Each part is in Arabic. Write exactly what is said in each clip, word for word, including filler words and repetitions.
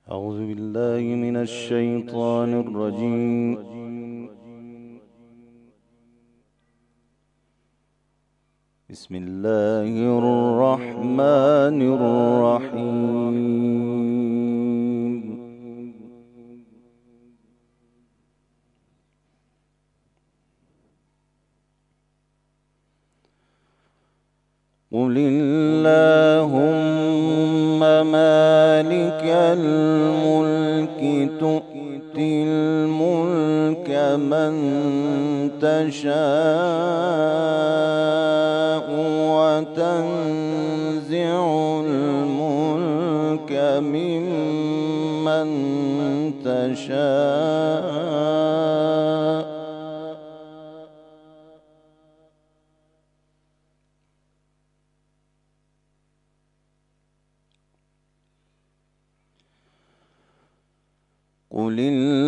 أعوذ بالله من الشيطان الرجيم. بسم الله الرحمن الرحيم. قل اللهم مالك الملك تؤتي الملك من تشاء وتنزع الملك ممن تشاء قل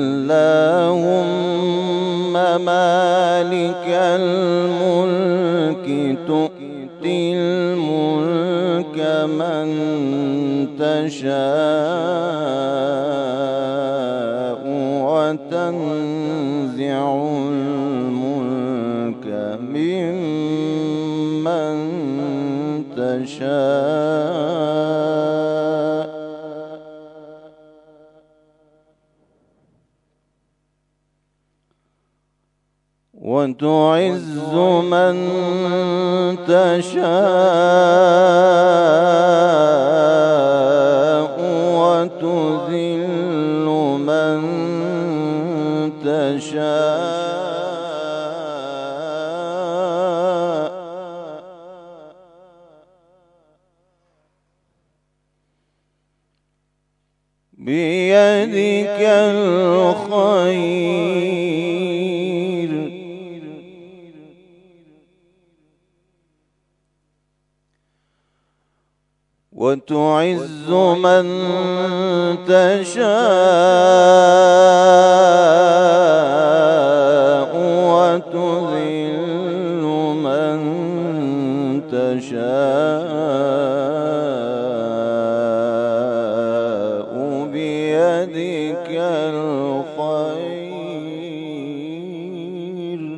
اللهم مالك الملك تؤتي الملك من تشاء وتنزع الملك ممن تشاء وتعز من تشاء وتذل من تشاء بيدك الخير وتعز من تشاء وتذل من تشاء بيدك الخير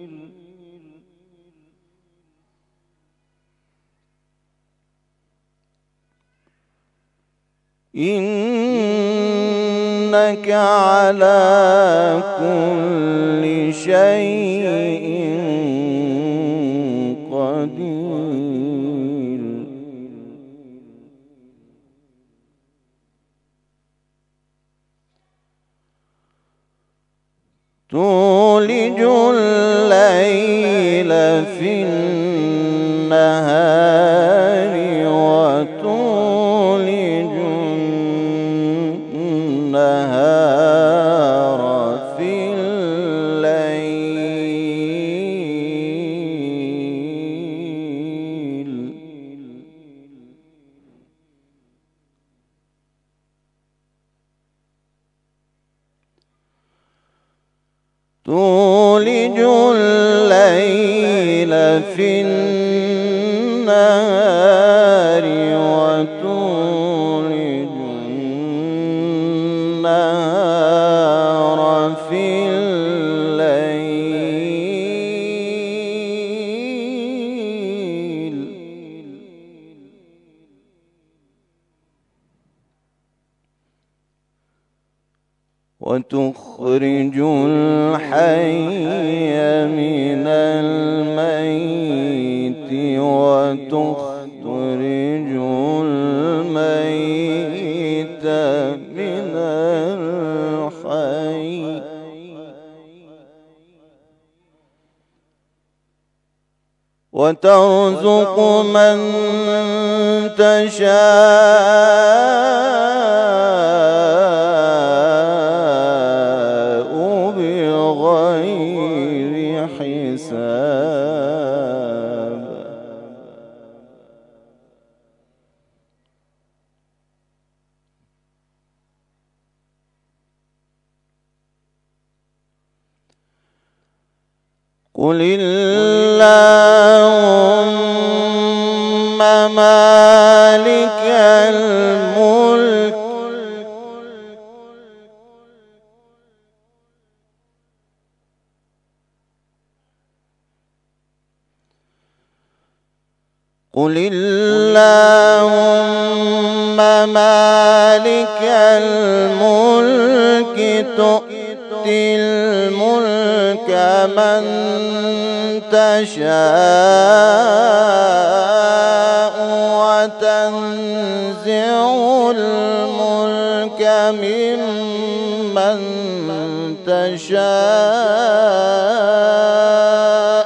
إنك على كل شيء قدير تولج الليل في النهار وتولج النهار في الليل تولج الليل في النهار وتولج النهار في الليل وتخرج الحي من الميت وتخرج الميت من الحي وترزق من تشاء بغير حساب قل اللهم مالك الملك قل اللهم مالك الملك تؤتي الملك من تشاء وتنزع الملك ممن تشاء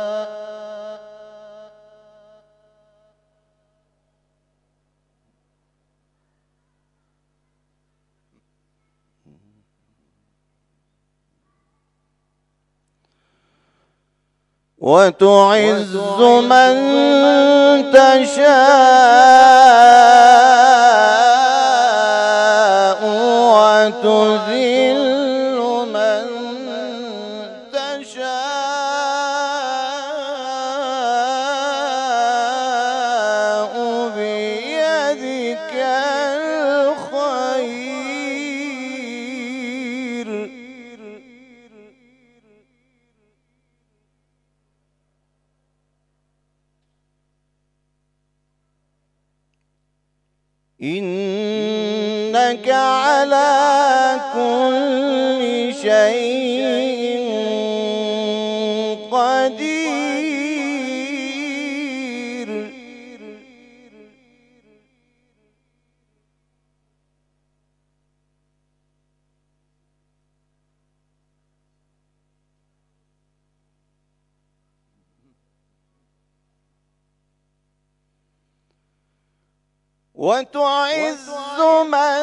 وتعز من تشاء وتذل من تشاء بيدك الخير إنك على كل شيء قدير وتعز من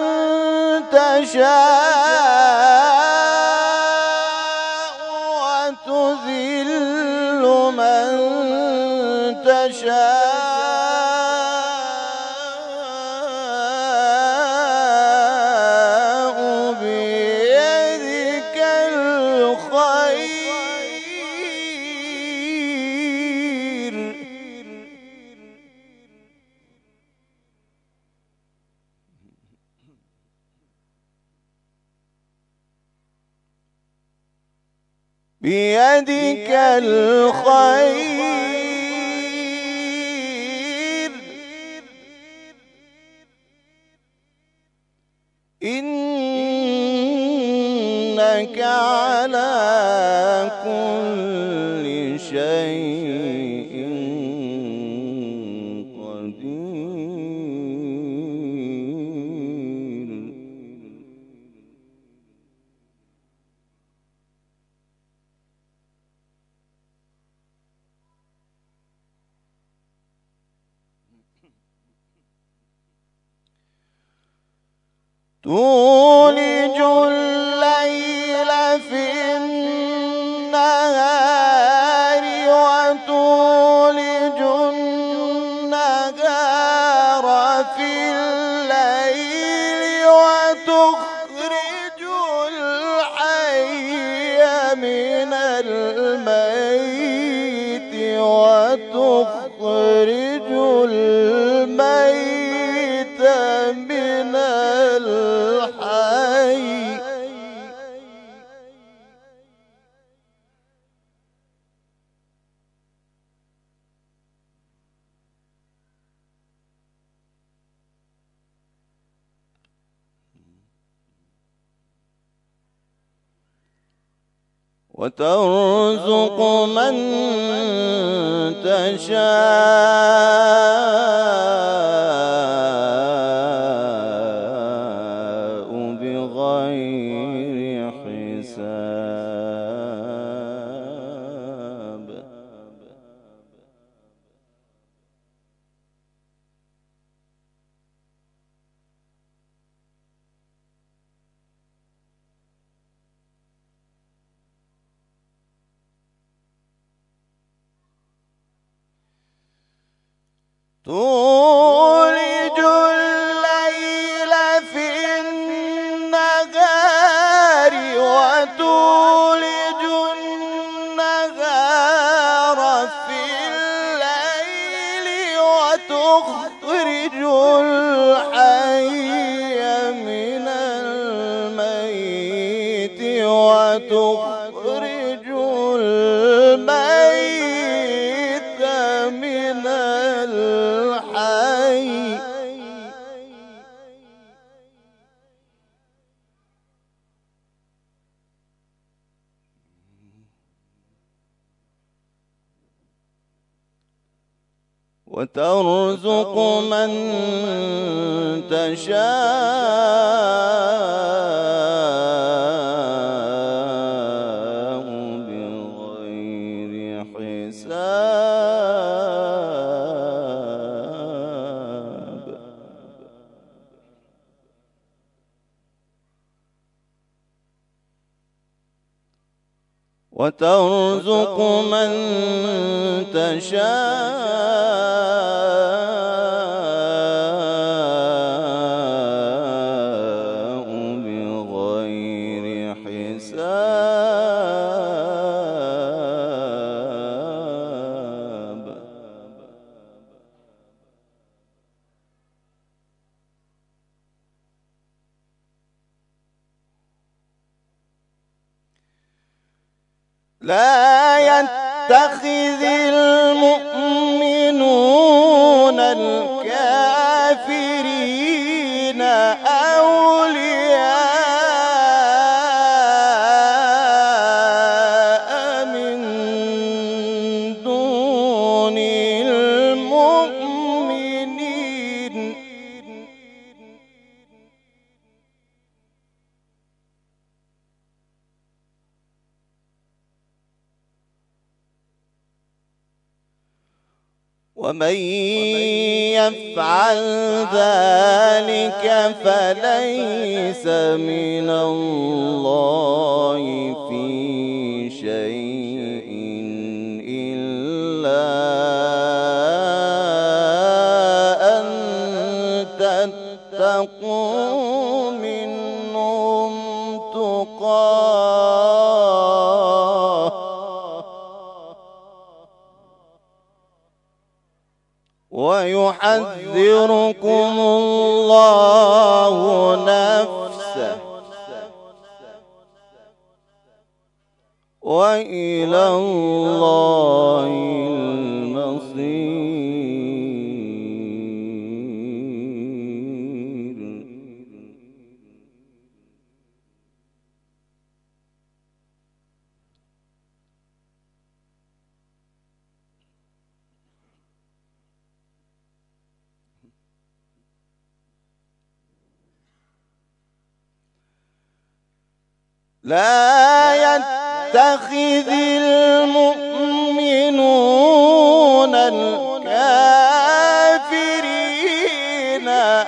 تشاء وتذل من تشاء بيدك الخير بيدك الخير إنك على كل شيء قدير تولج الليل في النهار وتولج النهار في الليل وتخرج الحي من الميت وتخرج الميت من الحي وترزق من تشاء بغير حساب تولج الليل في النهار وتولج النهار في الليل وتخرج الحي من الميت وتخرج الميت من وترزق من تشاء بغير حساب. وترزق من تشاء بغير حساب. لا يتخذ المؤمنون الكافرين أولياء من دون المؤمنين. ومن يفعل ذلك فليس من الله في شيء إلا أن تتقوا منهم تقاه ويحذركم الله نفسه وإلى الله المصير. لا يتخذ المؤمنون الكافرين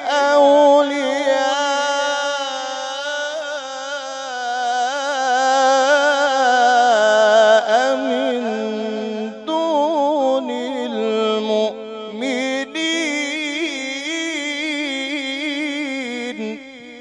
أولياء من دون المؤمنين.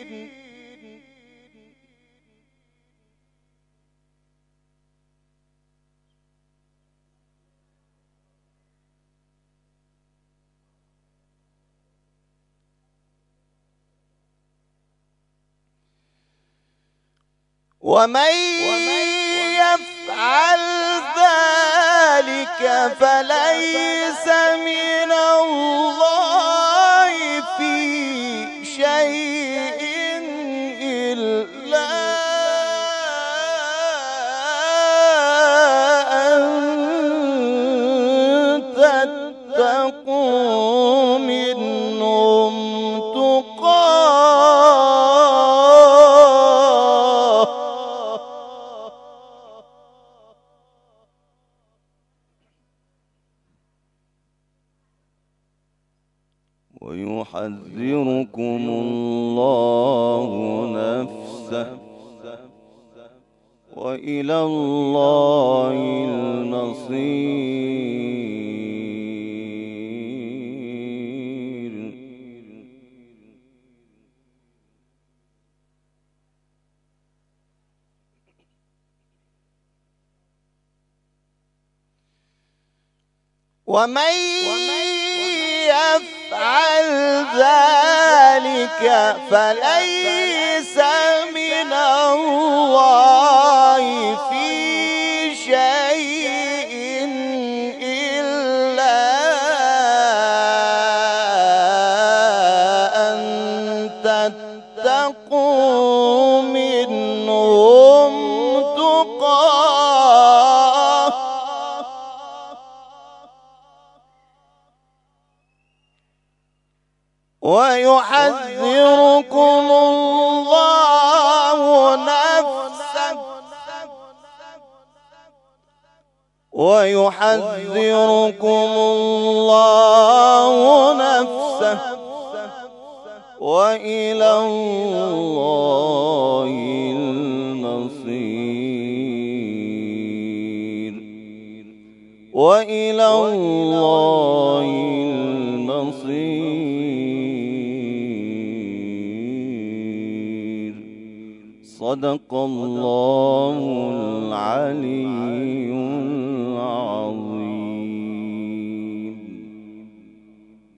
ومن يفعل ذلك فليس من الله في شيء إلا أن تتقوا منهم تقاه ويحذركم الله نفسه وإلى الله المصير. ومن يفعل ذلك فليس من الله في شيء إلا أن تتقوا منهم تقاه ويحذركم الله نفسه ويحذركم الله نفسه وإلى الله المصير وإلى الله المصير. صدق الله العلي